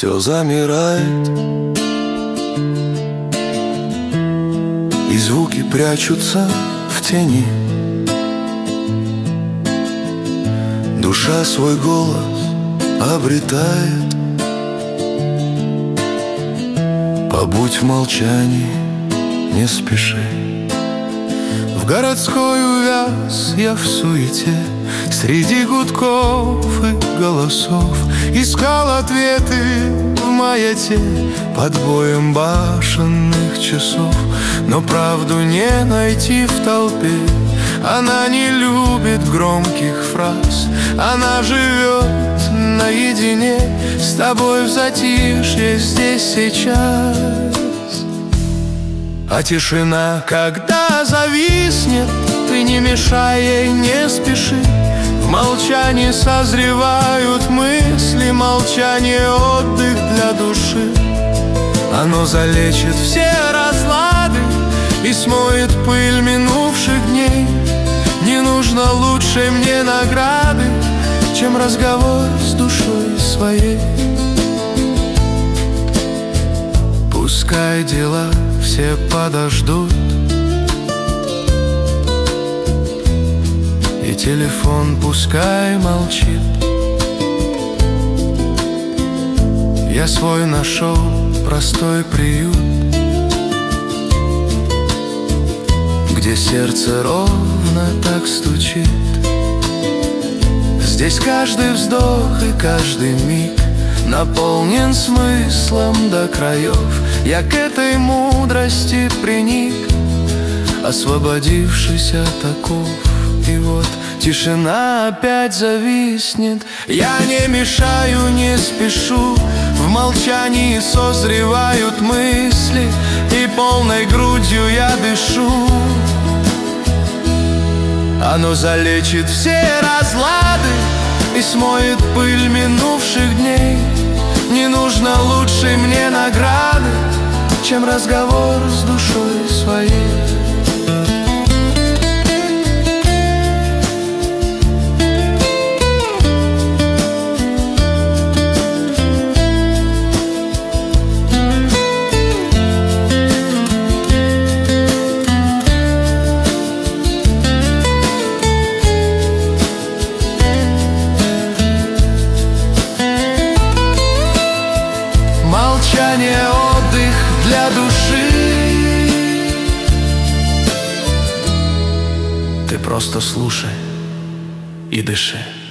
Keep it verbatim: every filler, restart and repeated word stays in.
все замирает, и звуки прячутся в тени. Душа свой голос обретает. Побудь в молчании, не спеши. В городской увяз я в суете, среди гудков и голосов искал ответы в маяте под боем башенных часов. Но правду не найти в толпе, она не любит громких фраз. Она живет наедине с тобой в затишье здесь сейчас. А тишина, когда зависнет, ты не мешай ей, не спеши. В молчании созревают мысли, молчание — отдых для души. Оно залечит все разлады и смоет пыль минувших дней. Не нужно лучшей мне награды, чем разговор с душой своей. Пускай дела все подождут, и телефон пускай молчит. Я свой нашел простой приют, где сердце ровно так стучит. Здесь каждый вздох и каждый миг наполнен смыслом до краев. Я к этой мудрости приник, освободившись от оков. И вот тишина опять зависнет. Я не мешаю, не спешу. В молчании созревают мысли, и полной грудью я дышу. Оно залечит все разлады и смоет пыль минувших дней. Не нужно лучшей мне награды, чем разговор с душой своей. Молчание — отдых для души. Ты просто слушай и дыши.